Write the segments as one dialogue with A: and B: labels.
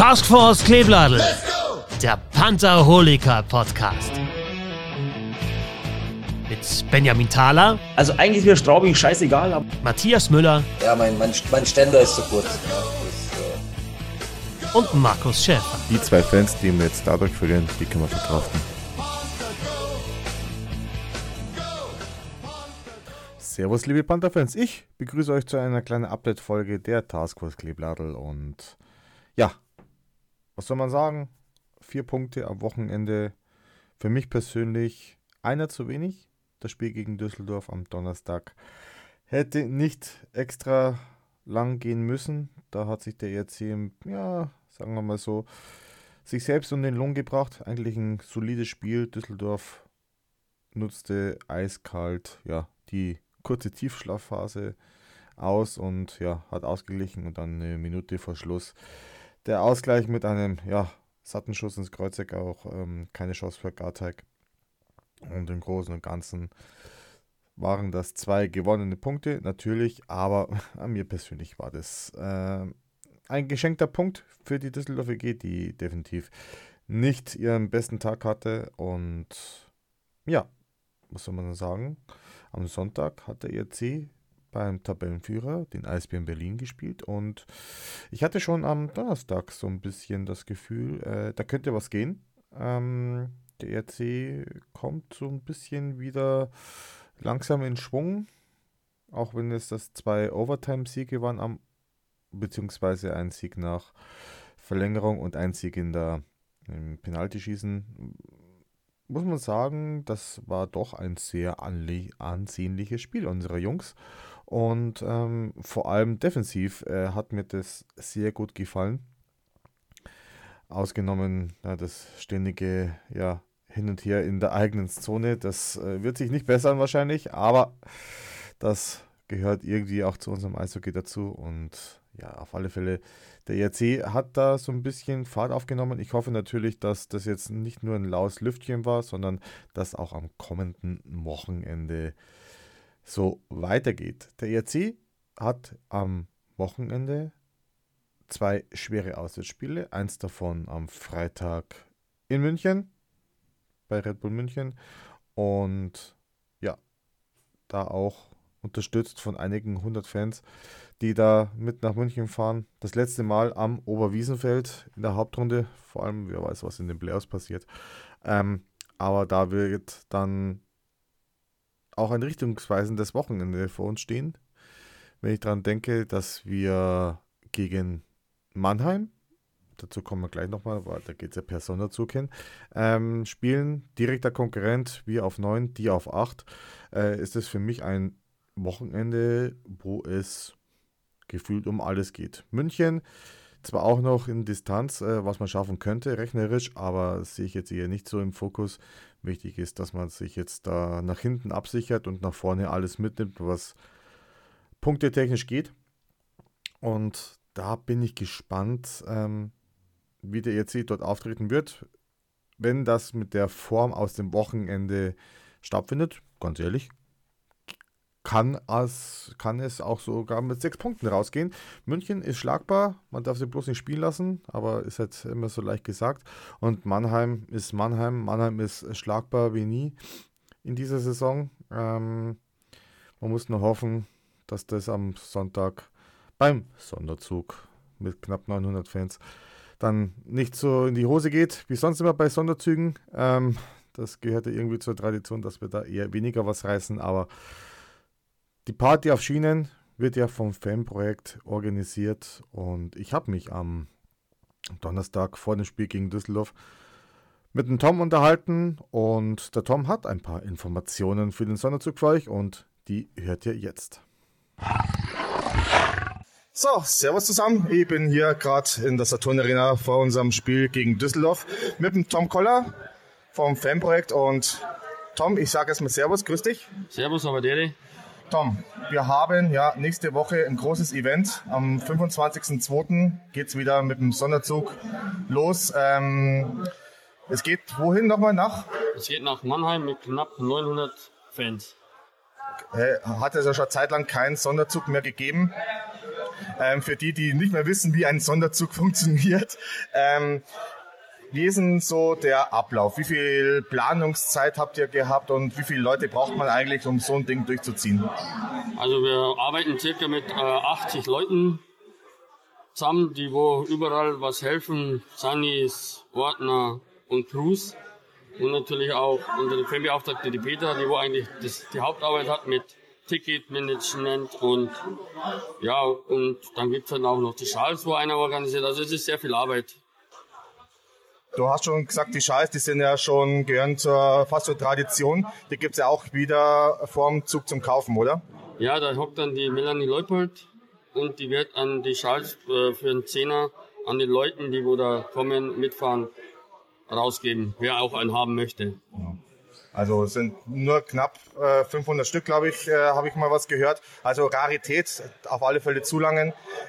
A: Taskforce Kleebladel, der Pantherholiker-Podcast. Mit Benjamin Thaler.
B: Also eigentlich ist mir Straubing scheißegal. Aber
A: Matthias Müller.
C: Ja, mein Ständer ist zu kurz. Ja,
A: und Markus Schäfer.
D: Die zwei Fans, die wir jetzt dadurch verlieren, die können wir verkraften. Servus, liebe Panther-Fans. Ich begrüße euch zu einer kleinen Update-Folge der Taskforce Kleebladel. Und ja, was soll man sagen? 4 Punkte am Wochenende. Für mich persönlich einer zu wenig. Das Spiel gegen Düsseldorf am Donnerstag hätte nicht extra lang gehen müssen. Da hat sich der ERC, ja, sagen wir mal so, sich selbst um den Lohn gebracht. Eigentlich ein solides Spiel. Düsseldorf nutzte eiskalt, ja, die kurze Tiefschlafphase aus und ja, hat ausgeglichen und dann eine Minute vor Schluss der Ausgleich mit einem, ja, satten Schuss ins Kreuzeck, auch keine Chance für Garteig. Und im Großen und Ganzen waren das 2 gewonnene Punkte, natürlich, aber an mir persönlich war das ein geschenkter Punkt für die Düsseldorf EG, die definitiv nicht ihren besten Tag hatte. Und ja, was soll man sagen? Am Sonntag hat der ERC beim Tabellenführer, den Eisbären Berlin, gespielt und ich hatte schon am Donnerstag so ein bisschen das Gefühl, da könnte was gehen. Der ERC kommt so ein bisschen wieder langsam in Schwung, auch wenn es das 2 Overtime-Siege waren, beziehungsweise ein Sieg nach Verlängerung und ein Sieg im Penaltyschießen. Muss man sagen, das war doch ein sehr ansehnliches Spiel unserer Jungs. Und vor allem defensiv hat mir das sehr gut gefallen. Ausgenommen das ständige Hin und Her in der eigenen Zone. Das wird sich nicht bessern wahrscheinlich, aber das gehört irgendwie auch zu unserem Eishockey dazu. Und ja, auf alle Fälle, der ERC hat da so ein bisschen Fahrt aufgenommen. Ich hoffe natürlich, dass das jetzt nicht nur ein laues Lüftchen war, sondern dass auch am kommenden Wochenende so weitergeht. Der ERC hat am Wochenende 2 schwere Auswärtsspiele. Eins davon am Freitag in München, bei Red Bull München. Und ja, da auch unterstützt von einigen 100 Fans, die da mit nach München fahren. Das letzte Mal am Oberwiesenfeld in der Hauptrunde. Vor allem, wer weiß, was in den Playoffs passiert. Aber da wird dann auch ein richtungsweisendes Wochenende vor uns stehen. Wenn ich daran denke, dass wir gegen Mannheim, dazu kommen wir gleich nochmal, weil da geht es ja per Sonderzug hin, spielen, direkter Konkurrent, wir auf 9, die auf 8, ist es für mich ein Wochenende, wo es gefühlt um alles geht. München zwar auch noch in Distanz, was man schaffen könnte, rechnerisch, aber das sehe ich jetzt eher nicht so im Fokus. Wichtig ist, dass man sich jetzt da nach hinten absichert und nach vorne alles mitnimmt, was punktetechnisch geht. Und da bin ich gespannt, wie der ERC dort auftreten wird, wenn das mit der Form aus dem Wochenende stattfindet. Ganz ehrlich, kann es auch sogar mit 6 Punkten rausgehen. München ist schlagbar, man darf sie bloß nicht spielen lassen, aber ist halt immer so leicht gesagt. Und Mannheim ist Mannheim. Mannheim ist schlagbar wie nie in dieser Saison. Man muss nur hoffen, dass das am Sonntag beim Sonderzug mit knapp 900 Fans dann nicht so in die Hose geht, wie sonst immer bei Sonderzügen. Das gehört ja irgendwie zur Tradition, dass wir da eher weniger was reißen, aber die Party auf Schienen wird ja vom Fanprojekt organisiert und ich habe mich am Donnerstag vor dem Spiel gegen Düsseldorf mit dem Tom unterhalten und der Tom hat ein paar Informationen für den Sonderzug für euch und die hört ihr jetzt.
E: So, servus zusammen. Ich bin hier gerade in der Saturn Arena vor unserem Spiel gegen Düsseldorf mit dem Tom Koller vom Fanprojekt und Tom, ich sage erstmal servus, grüß dich.
B: Servus, Amaderi.
E: Tom, wir haben ja nächste Woche ein großes Event. Am 25.02. geht es wieder mit dem Sonderzug los. Es geht wohin nochmal nach?
B: Es geht nach Mannheim mit knapp 900 Fans.
E: Hat es ja schon zeitlang keinen Sonderzug mehr gegeben. Für die nicht mehr wissen, wie ein Sonderzug funktioniert. Wie ist denn so der Ablauf? Wie viel Planungszeit habt ihr gehabt und wie viele Leute braucht man eigentlich, um so ein Ding durchzuziehen?
B: Also wir arbeiten circa mit 80 Leuten zusammen, die wo überall was helfen, Sunnis, Ordner und Crews. Und natürlich auch unsere Fanbeauftragte, die Peter, die wo eigentlich die Hauptarbeit hat mit Ticketmanagement und ja, und dann gibt es dann auch noch die Schals, wo einer organisiert. Also es ist sehr viel Arbeit.
E: Du hast schon gesagt, die Schals, die sind ja schon, gehören fast zur Tradition. Die gibt es ja auch wieder vorm Zug zum Kaufen, oder?
B: Ja, da hockt dann die Melanie Leupold und die wird an die Schals für einen Zehner an den Leuten, die wo da kommen, mitfahren, rausgeben, wer auch einen haben möchte.
E: Also es sind nur knapp 500 Stück, glaube ich, habe ich mal was gehört. Also Rarität, auf alle Fälle Zulangen.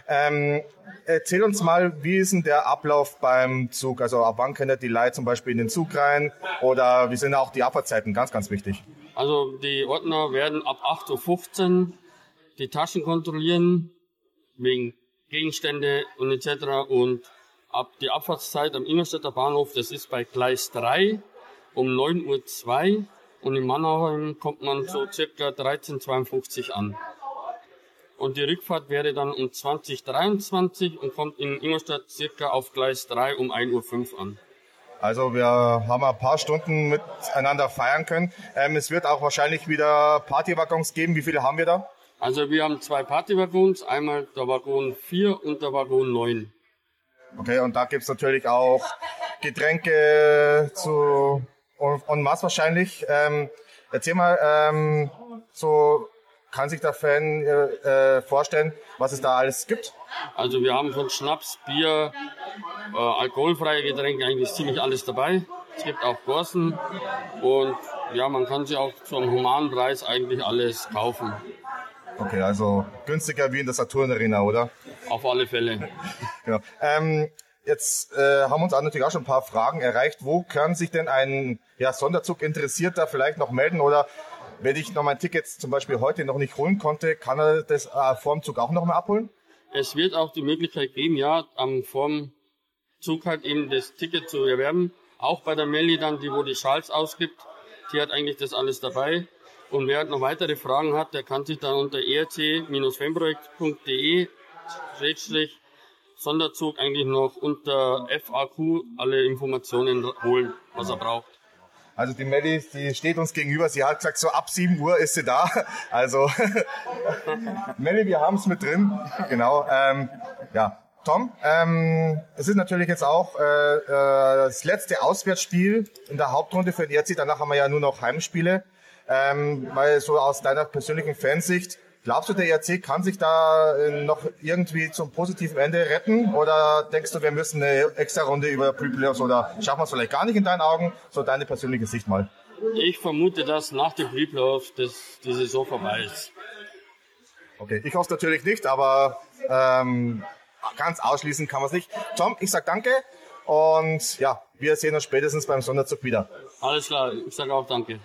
E: Erzähl uns mal, wie ist denn der Ablauf beim Zug? Also ab wann können die Leute zum Beispiel in den Zug rein? Oder wie sind auch die Abfahrtzeiten? Ganz, ganz wichtig.
B: Also die Ordner werden ab 8.15 Uhr die Taschen kontrollieren, wegen Gegenstände und etc. Und ab die Abfahrtszeit am Ingolstädter Bahnhof, das ist bei Gleis 3, um 9.02 Uhr und in Mannheim kommt man so circa 13.52 Uhr an. Und die Rückfahrt wäre dann um 20.23 Uhr und kommt in Ingolstadt circa auf Gleis 3 um 1.05 Uhr an.
E: Also wir haben ein paar Stunden miteinander feiern können. Es wird auch wahrscheinlich wieder Partywaggons geben. Wie viele haben wir da?
B: Also wir haben 2 Partywaggons, einmal der Waggon 4 und der Waggon 9.
E: Okay, und da gibt es natürlich auch Getränke zu en masse wahrscheinlich. Erzähl mal, so kann sich der Fan vorstellen, was es da alles gibt?
B: Also wir haben von Schnaps, Bier, alkoholfreie Getränke eigentlich ziemlich alles dabei. Es gibt auch Gorsen und ja, man kann sich auch zum humanen Preis eigentlich alles kaufen.
E: Okay, also günstiger wie in der Saturn Arena, oder?
B: Auf alle Fälle.
E: Genau. Jetzt haben uns natürlich auch schon ein paar Fragen erreicht. Wo kann sich denn ein Sonderzug Interessierter vielleicht noch melden? Oder wenn ich noch mein Ticket zum Beispiel heute noch nicht holen konnte, kann er das vor dem Zug auch noch mal abholen?
B: Es wird auch die Möglichkeit geben, ja, vorm Zug halt eben das Ticket zu erwerben. Auch bei der Melli dann, die wo die Schals ausgibt, die hat eigentlich das alles dabei. Und wer noch weitere Fragen hat, der kann sich dann unter erc-fanprojekt.de Sonderzug eigentlich noch unter FAQ alle Informationen holen, was er braucht.
E: Also die Melli, die steht uns gegenüber. Sie hat gesagt, so ab 7 Uhr ist sie da. Also Melli, wir haben es mit drin. Genau. Tom, es ist natürlich jetzt auch das letzte Auswärtsspiel in der Hauptrunde für den ERC. Danach haben wir ja nur noch Heimspiele. Weil so aus deiner persönlichen Fansicht, glaubst du, der ERC kann sich da noch irgendwie zum positiven Ende retten? Oder denkst du, wir müssen eine extra Runde über Pre-Playoffs oder schaffen wir es vielleicht gar nicht in deinen Augen? So deine persönliche Sicht mal.
B: Ich vermute, dass nach dem Pre-Playoffs die Saison vorbei ist.
E: Okay, ich hoffe es natürlich nicht, aber ganz ausschließen kann man es nicht. Tom, ich sag danke und ja, wir sehen uns spätestens beim Sonderzug wieder.
B: Alles klar, ich sage auch danke.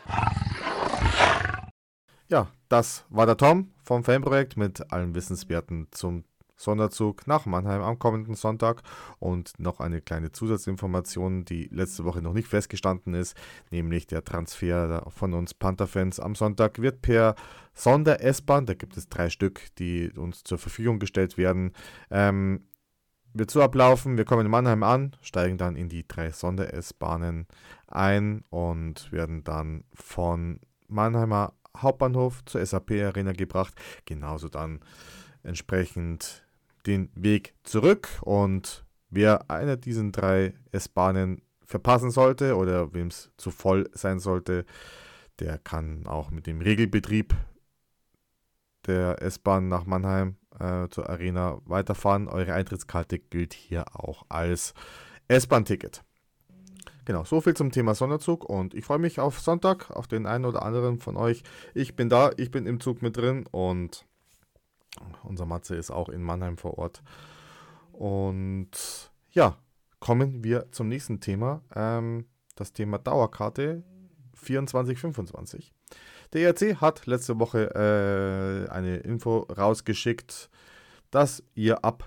D: Ja, das war der Tom vom Fanprojekt mit allen Wissenswerten zum Sonderzug nach Mannheim am kommenden Sonntag und noch eine kleine Zusatzinformation, die letzte Woche noch nicht festgestanden ist, nämlich der Transfer von uns Panther-Fans am Sonntag wird per Sonder-S-Bahn, da gibt es 3 Stück, die uns zur Verfügung gestellt werden, wird so ablaufen, wir kommen in Mannheim an, steigen dann in die 3 Sonder-S-Bahnen ein und werden dann von Mannheimer Hauptbahnhof zur SAP-Arena gebracht, genauso dann entsprechend den Weg zurück und wer einer diesen 3 S-Bahnen verpassen sollte oder wem es zu voll sein sollte, der kann auch mit dem Regelbetrieb der S-Bahn nach Mannheim zur Arena weiterfahren. Eure Eintrittskarte gilt hier auch als S-Bahn-Ticket. Genau, so viel zum Thema Sonderzug und ich freue mich auf Sonntag, auf den einen oder anderen von euch. Ich bin da, ich bin im Zug mit drin und unser Matze ist auch in Mannheim vor Ort. Und ja, kommen wir zum nächsten Thema, das Thema Dauerkarte 24/25. Der ERC hat letzte Woche eine Info rausgeschickt, dass ihr ab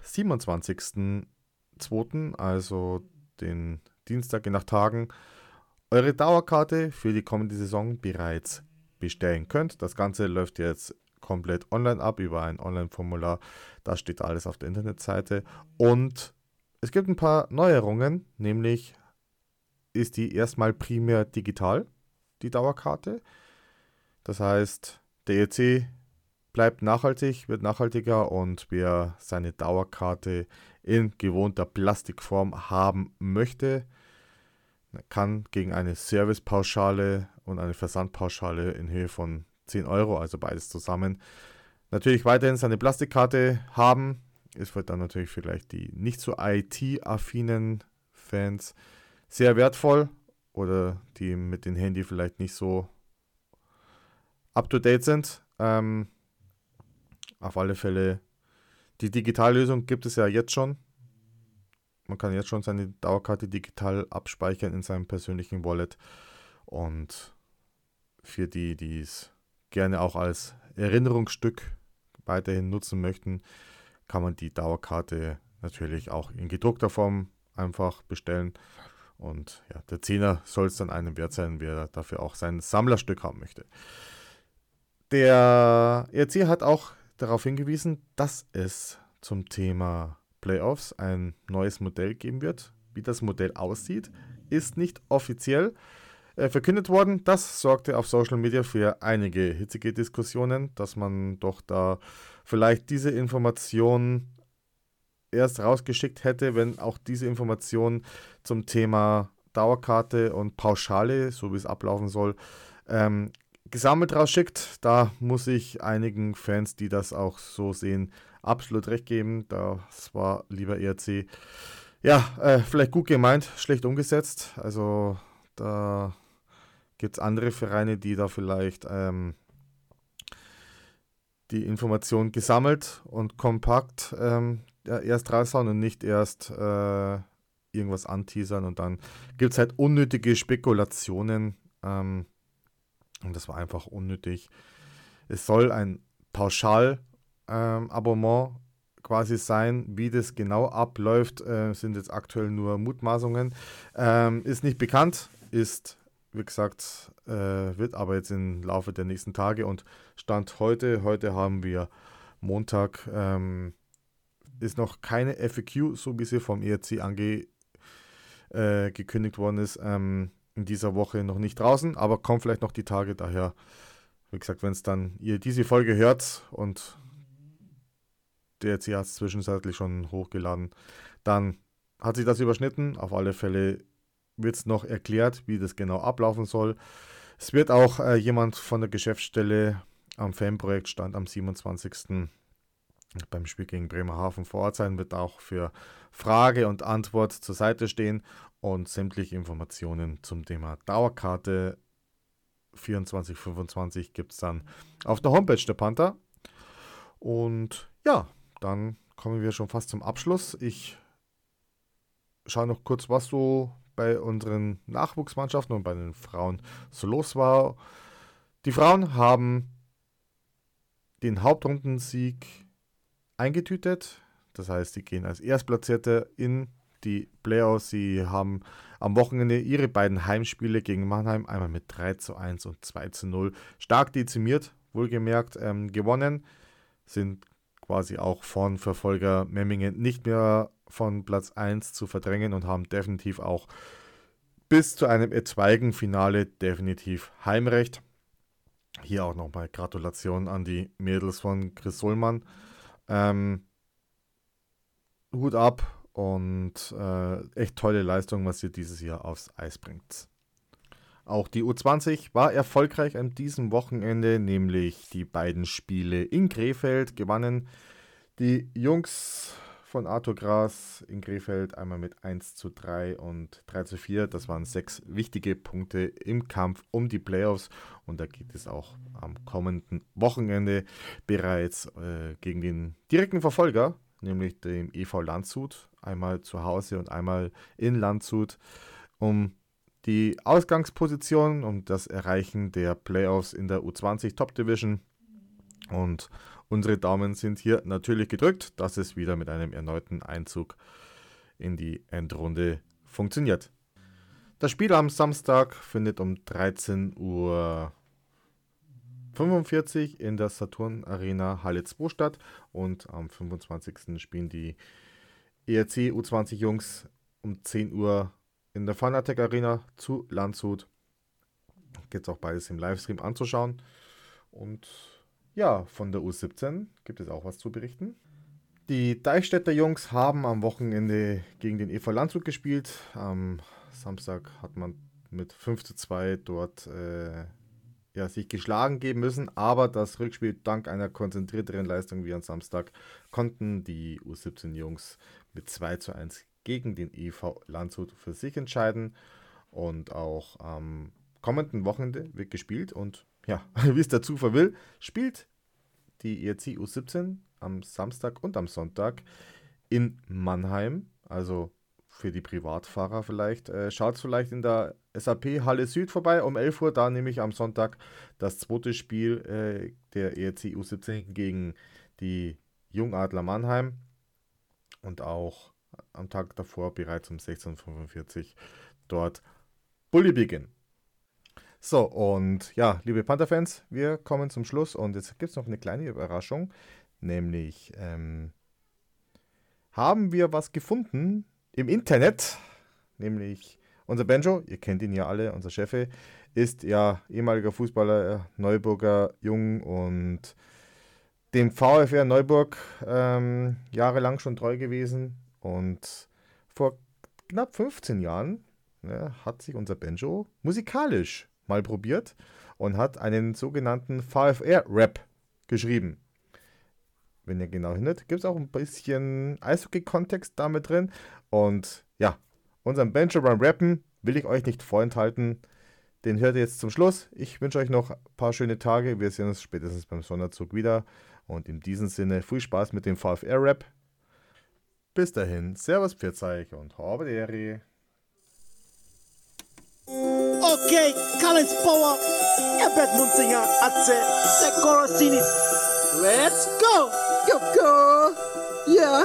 D: 27.02., also den Dienstag in 8 Tagen, eure Dauerkarte für die kommende Saison bereits bestellen könnt. Das Ganze läuft jetzt komplett online ab über ein Online-Formular. Da steht alles auf der Internetseite. Und es gibt ein paar Neuerungen, nämlich ist die erstmal primär digital, die Dauerkarte. Das heißt, der ERC bleibt nachhaltig, wird nachhaltiger und wer seine Dauerkarte in gewohnter Plastikform haben möchte, kann gegen eine Servicepauschale und eine Versandpauschale in Höhe von 10 Euro, also beides zusammen, natürlich weiterhin seine Plastikkarte haben. Es wird dann natürlich vielleicht die nicht so IT-affinen Fans sehr wertvoll oder die mit dem Handy vielleicht nicht so up-to-date sind. Auf alle Fälle, die Digitallösung gibt es ja jetzt schon. Man kann jetzt schon seine Dauerkarte digital abspeichern in seinem persönlichen Wallet. Und für die, die es gerne auch als Erinnerungsstück weiterhin nutzen möchten, kann man die Dauerkarte natürlich auch in gedruckter Form einfach bestellen. Und ja, der Zehner soll es dann einem wert sein, wer dafür auch sein Sammlerstück haben möchte. Der ERC hat auch darauf hingewiesen, dass es zum Thema Playoffs ein neues Modell geben wird. Wie das Modell aussieht, ist nicht offiziell verkündet worden. Das sorgte auf Social Media für einige hitzige Diskussionen, dass man doch da vielleicht diese Information erst rausgeschickt hätte, wenn auch diese Information zum Thema Dauerkarte und Pauschale, so wie es ablaufen soll, gesammelt rausschickt. Da muss ich einigen Fans, die das auch so sehen, absolut recht geben. Das war, lieber ERC, ja, vielleicht gut gemeint, schlecht umgesetzt. Also da gibt es andere Vereine, die da vielleicht die Information gesammelt und kompakt erst raushauen und nicht erst irgendwas anteasern. Und dann gibt es halt unnötige Spekulationen. Und das war einfach unnötig. Es soll ein Pauschal-Abonnement quasi sein. Wie das genau abläuft, sind jetzt aktuell nur Mutmaßungen. Ist nicht bekannt, ist, wie gesagt, wird aber jetzt im Laufe der nächsten Tage und Stand heute haben wir Montag, ist noch keine FAQ, so wie sie vom ERC gekündigt worden ist, in dieser Woche noch nicht draußen, aber kommt vielleicht noch die Tage, daher, wie gesagt, wenn es dann ihr diese Folge hört und der ERC hat es zwischenzeitlich schon hochgeladen, dann hat sich das überschnitten. Auf alle Fälle wird es noch erklärt, wie das genau ablaufen soll. Es wird auch jemand von der Geschäftsstelle am Fanprojektstand am 27. beim Spiel gegen Bremerhaven vor Ort sein, wird auch für Frage und Antwort zur Seite stehen und sämtliche Informationen zum Thema Dauerkarte 24/25 gibt es dann auf der Homepage der Panther. Und ja, dann kommen wir schon fast zum Abschluss. Ich schaue noch kurz, was so bei unseren Nachwuchsmannschaften und bei den Frauen so los war. Die Frauen haben den Hauptrundensieg eingetütet. Das heißt, sie gehen als Erstplatzierte in die Playoffs. Sie haben am Wochenende ihre beiden Heimspiele gegen Mannheim, einmal mit 3:1 und 2:0, stark dezimiert, wohlgemerkt, gewonnen. Sind quasi auch von Verfolger Memmingen nicht mehr von Platz 1 zu verdrängen und haben definitiv auch bis zu einem etwaigen Finale definitiv Heimrecht. Hier auch nochmal Gratulation an die Mädels von Chris Sollmann. Hut ab und echt tolle Leistung, was ihr dieses Jahr aufs Eis bringt. Auch die U20 war erfolgreich an diesem Wochenende, nämlich die beiden Spiele in Krefeld gewannen. Die Jungs von Arthur Gras in Krefeld einmal mit 1:3 und 3:4. Das waren 6 wichtige Punkte im Kampf um die Playoffs. Und da geht es auch am kommenden Wochenende bereits gegen den direkten Verfolger, nämlich dem EV Landshut. Einmal zu Hause und einmal in Landshut, um die Ausgangsposition, um das Erreichen der Playoffs in der U20 Top Division. Und unsere Daumen sind hier natürlich gedrückt, dass es wieder mit einem erneuten Einzug in die Endrunde funktioniert. Das Spiel am Samstag findet um 13:45 Uhr in der Saturn Arena Halle 2 statt und am 25. spielen die ERC U20 Jungs um 10 Uhr in der Fanatec Arena zu Landshut. Gibt es auch beides im Livestream anzuschauen. Und ja, von der U17 gibt es auch was zu berichten. Die Deichstädter Jungs haben am Wochenende gegen den EV Landshut gespielt. Am Samstag hat man mit 5:2 dort sich geschlagen geben müssen, aber das Rückspiel dank einer konzentrierteren Leistung wie am Samstag konnten die U17 Jungs mit 2:1 gegen den EV Landshut für sich entscheiden. Und auch am kommenden Wochenende wird gespielt und ja, wie es der Zufall will, spielt die ERC U17 am Samstag und am Sonntag in Mannheim. Also für die Privatfahrer vielleicht. Schaut vielleicht in der SAP Halle Süd vorbei um 11 Uhr. Da nämlich am Sonntag das zweite Spiel der ERC U17 gegen die Jungadler Mannheim. Und auch am Tag davor bereits um 16:45 Uhr dort Bulli Beginn. So, und ja, liebe Panther-Fans, wir kommen zum Schluss und jetzt gibt es noch eine kleine Überraschung, nämlich haben wir was gefunden im Internet, nämlich unser Benjo, ihr kennt ihn ja alle, unser Chef, ist ja ehemaliger Fußballer, Neuburger Jung und dem VfR Neuburg jahrelang schon treu gewesen und vor knapp 15 Jahren hat sich unser Benjo musikalisch mal probiert und hat einen sogenannten VfR-Rap geschrieben. Wenn ihr genau hinhört, gibt es auch ein bisschen Eishockey-Kontext damit drin. Und ja, unseren Benjo beim Rappen will ich euch nicht vorenthalten. Den hört ihr jetzt zum Schluss. Ich wünsche euch noch ein paar schöne Tage. Wir sehen uns spätestens beim Sonderzug wieder. Und in diesem Sinne viel Spaß mit dem VfR-Rap. Bis dahin, Servus, pfiat euch und habe die Ehre.
F: Okay, Collins Power, Herbert Munzinger, Atze, der Corosinis. Let's go! Go! Yeah!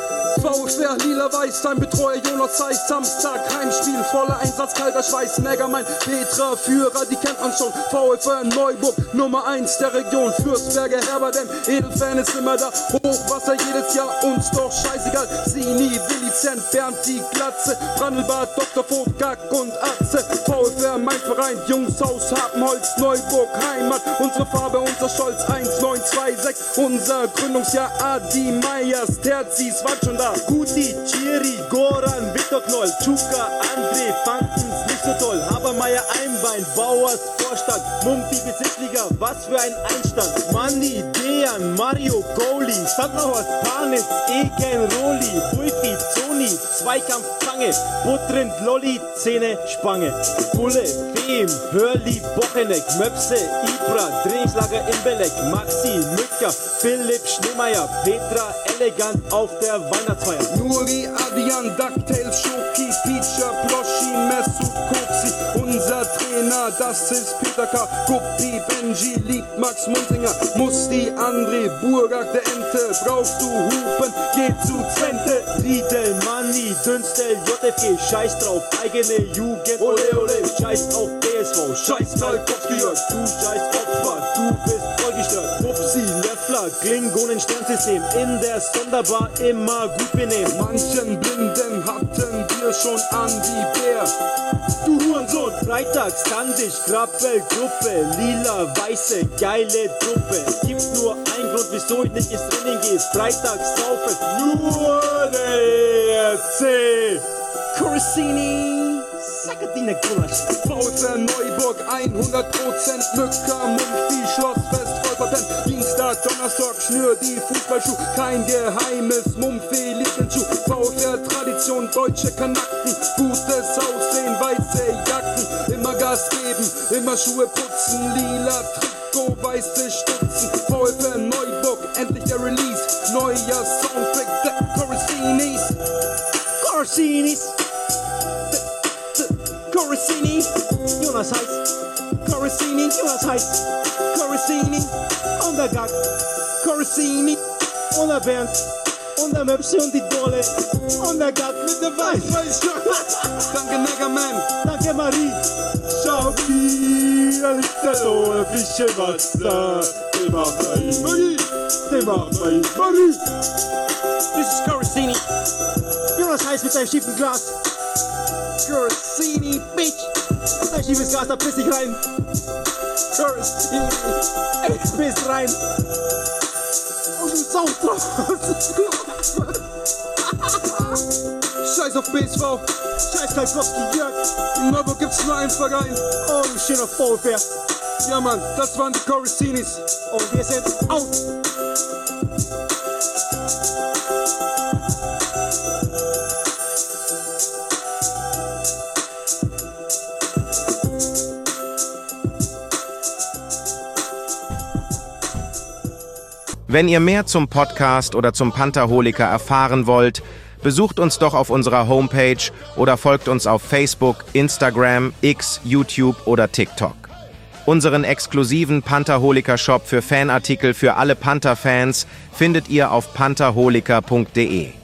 G: VfR Lila-Weiß, dein Betreuer Jonas Zeiss, Samstag, Heimspiel, voller Einsatz, kalter Schweiß, Megamein, Petra, Führer, die kennt man schon, VfR Neuburg, Nummer 1 der Region, Fürstberger, Herberdem, Edelfan ist immer da, Hochwasser jedes Jahr, uns doch scheißegal, Sini, Willi Zent, Bernd die Glatze, Brandelbart, Dr. Vogt, Gack und Atze, VfR, mein Verein, Jungshaus, Habenholz, Neuburg, Heimat, unsere Farbe, unser Stolz, 1926, unser Gründungsjahr, Adi Meyers, Terzis, war schon da. Guti, Chiri, Goran, Viktor Knoll, Chuka, André, fanden's nicht so toll. Habermeier, Einbein, Bauers, Vorstand, Mumpi, Besitzliga, was für ein Einstand. Manni, Dejan, Mario, Goalie, Sandnerhorst, Panitz, Egen, Roli, Wulfi, Zoni, Zweikampf, Zange, Buttrind, Lolli, Zähne, Spange. Bulle, Fehm, Hörli, Bocheneck, Möpse, Ibra, Trainingslager Imbelek, Maxi, Mücker, Philipp, Schneemeier, Petra, elegant auf der Weihnachtsfeier. Nuri, Adrian, DuckTales, Schoki, Feature, Ploschi, Mesut, Koksi. Unser Trainer, das ist Peter K. Guppi, Benji, liebt Max Munzinger. Musti, André, Burgak, der Ente. Brauchst du Hupen, geh zu Zwente. Riedel, Manni, Dünstel, JFG. Scheiß drauf, eigene Jugend. Ole, ole, scheiß drauf, BSV. Scheiß Kalkowski, Jörg, du scheiß Opfer. Du bist vollgestört. Pupsi, Löffler, Klingonen, Sternsystem. In der Sonderbar immer gut benehmen. Manchen Blinden hatten wir schon an die Bär. Du Hurensohn, freitags Kandisch, Grappel, Gruppe, lila, weiße, geile Truppe. Gibt nur einen Grund, wieso ich nicht ins Training gehe. Freitags saufen, nur der ERC. Corsini, Sakadina Gulasch. VfR Neuburg, 100% Mücker, Mumpi, Schlossfest, Vollpatent. Dienstag, Donnerstag, schnür die Fußballschuh. Kein geheimes Mumpfi, Lieblingsschuh. VfR Tradition, deutsche Kanaken. Gutes Aussehen, weiße Jacken. Immer Gas geben, immer Schuhe putzen. Lila Trikot, weiße Stutzen. VfR Neuburg, endlich der Release. Neuer Soundtrack, der Corosinis. Corosinis. Corosinis. Jonas heißt Corosinis.
F: Corsini, was heißt Corsini und der Gag, Corsini und der Bernd und der Möpse und die Dolle und der Gag mit der Weiß.
G: Danke Neckerman.
F: Danke Marie. Schau hier liegt der Dolle Fische Wasser. Den macht Marie. Den macht Marie. This is Corsini. Jonas heißt mit seinem schiefen Glas. Corsini, bitch. Ein schiefes Glas, da piss ich rein. Corsini. Ich piss rein. Und du saust drauf.
G: Scheiß auf BSV.
F: Scheiß Kalkowski, Jörg.
G: In Neuburg gibt's nur einen Verein.
F: Oh, du schöner Faulbär.
G: Ja Mann, das waren die Corsinis.
F: Und wir sind out.
H: Wenn ihr mehr zum Podcast oder zum Pantherholiker erfahren wollt, besucht uns doch auf unserer Homepage oder folgt uns auf Facebook, Instagram, X, YouTube oder TikTok. Unseren exklusiven Pantherholiker-Shop für Fanartikel für alle Panther-Fans findet ihr auf pantherholiker.de.